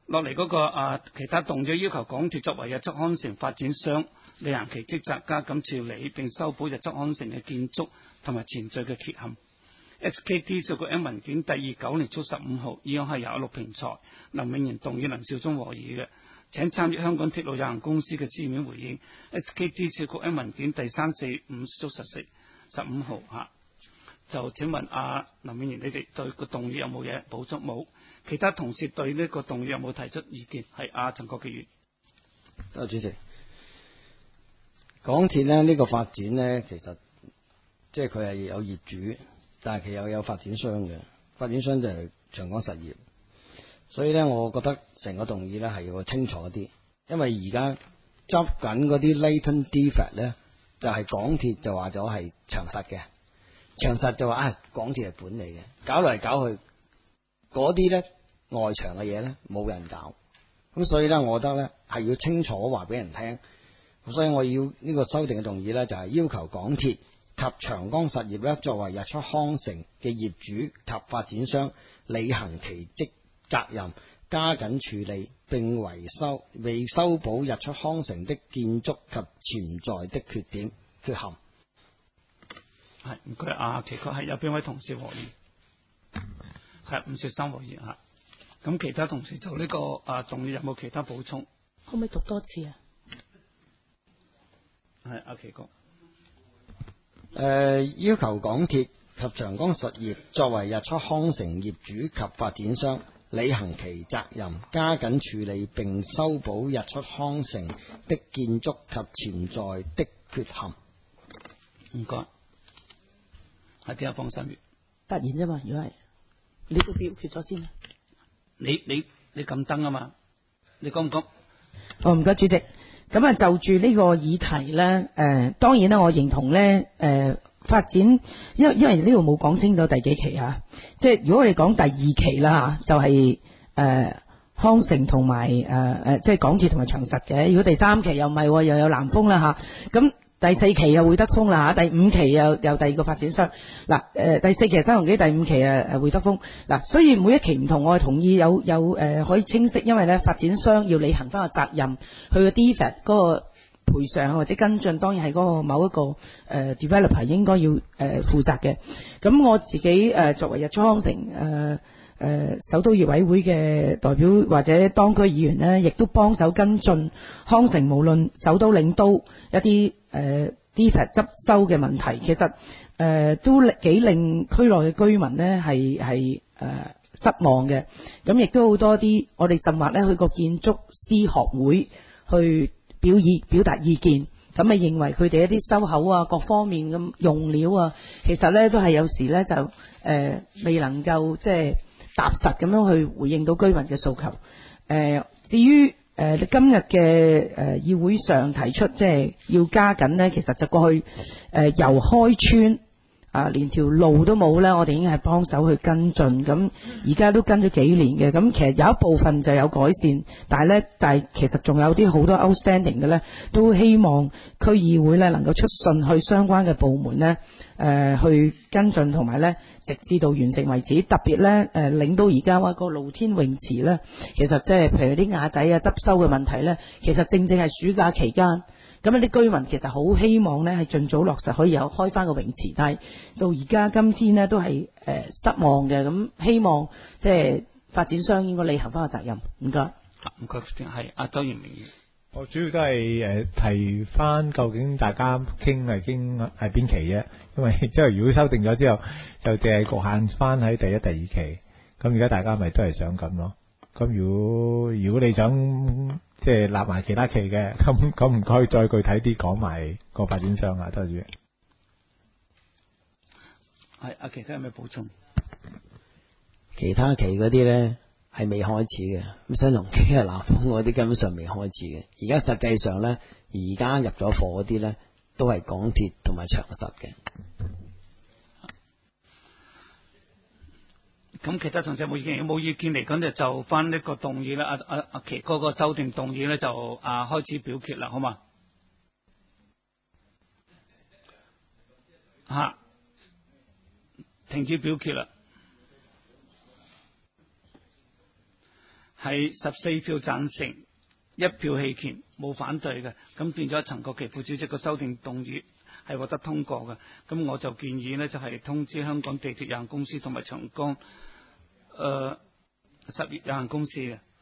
落嚟嗰個其他動議要求港鐵作為日出康城發展商履行其職責，加緊處理並修補日出康城嘅建築同埋程序嘅缺陷。SKT 數據 M 文件第29年15號，議案係由陸平才、林永賢動議，林少忠和議嘅。請參閱香港鐵路有限公司嘅書面回應。SKT 數據 M 文件第345/15號就請問林永賢，你哋對個動議有冇嘢補充？冇。其他同事對呢個動議有冇提出意見？係陳國基議員。 主席，港鐵呢個發展呢，其實即係佢係有業主，但係佢又有發展商嘅。發展商就係長江實業，所以呢，我覺得成個動議呢係要清楚啲，因為而家執緊嗰啲 latent defect 呢，就係港鐵就話咗係長實嘅，長實就話港鐵係本嚟嘅，搞嚟搞去嗰啲呢外牆嘅嘢呢冇人搞，咁所以呢，我覺得呢係要清楚話俾人聽，所以我要呢個修訂嘅動議呢，就係要求港鐵及長江實業呢作為日出康城嘅業主及發展商，履行其責任，加緊處理並為修補日出康城的建築及潛在的缺陷。 係唔該其確係有邊位同事和議？係吳雪生和議嚇。咁其他同事就呢個動議有冇其他補充？ 可唔可以讀多次啊？ 係奇哥。 要求港鐵及長江實業作為日出康城業主及發展商，履行其責任，加緊處理並修補日出康城的建築及潛在的缺陷。 唔該。係點啊？方新月突然啫嘛，如果係你都表決咗先啦。 你撳燈啊嘛？你講唔講？ 唔該，主席。咁就住呢個議題咧，當然啦，我認同咧，發展，因為呢度冇講清楚第幾期啊，即係如果我哋講第2期啦就係康城同埋即係港鐵同埋長實嘅。如果第3期又唔係，又有南豐啦咁。第4期又會德豐啦，第5期又第2個發展商。第4期係新鴻基，第5期會德豐。所以每一期唔同，我係同意有可以清晰，因為咧發展商要履行翻個責任，佢個 defect 嗰個賠償或者跟進，當然係嗰個某一個developer 應該要負責嘅。咁我自己作為日出康城首都業委會嘅代表或者當區議員呢，亦都幫手跟進康城無論首都領都一啲defect 執收嘅問題，其實都幾令區內嘅居民呢係失望嘅。咁亦都好多啲我哋甚或呢去個建築師學會去表達意見，咁認為佢哋一啲收口啊各方面咁用料啊，其實呢都係有時呢就未能夠即係踏實咁樣去回應到居民嘅訴求。至於你今日嘅議會上提出即係要加緊呢，其實就過去由開村連條路都冇呢，我哋已經係幫手去跟進，咁而家都跟咗幾年嘅，咁其實有一部分就有改善，但係其實仲有啲好多 outstanding 嘅呢，都希望區議會呢能夠出信去相關嘅部門呢去跟進，同埋呢直至到完成為止。特別呢領到而家話個露天泳池呢，其實即係譬如啲瓦仔執收嘅問題呢，其實正正係暑假期間。咁啲居民其實好希望呢係盡早落實可以有開翻個泳池，但係到而家今天呢都係失望嘅。咁希望即係發展商應該履行翻個責任。唔該。 唔該，係周元明議員。 我主要都係提翻究竟大家傾係邊期啫，因為即係如果修訂咗之後，就淨係局限翻喺第1、第2期。咁而家大家咪都係想咁咯。咁如果你想即係立埋其他期嘅，咁唔該再具體啲講埋個發展商啊，多謝。 係其他有咩補充？ 其他期嗰啲咧係未開始嘅，咁新鴻基南豐嗰啲根本上未開始嘅。而家實際上咧，而家入咗貨嗰啲咧都係港鐵同埋長實嘅。 咁其他同事冇意見，冇意見嚟講就翻呢個動議啦。阿奇哥個修訂動議咧就開始表決啦，好嘛？停止表決啦。 係14票贊成，1票棄權，冇反對嘅，咁變咗陳國旗副主席個修訂動議係獲得通過嘅。咁我就建議呢，就係通知香港地鐵有限公司同埋長江實業有限公司嘅。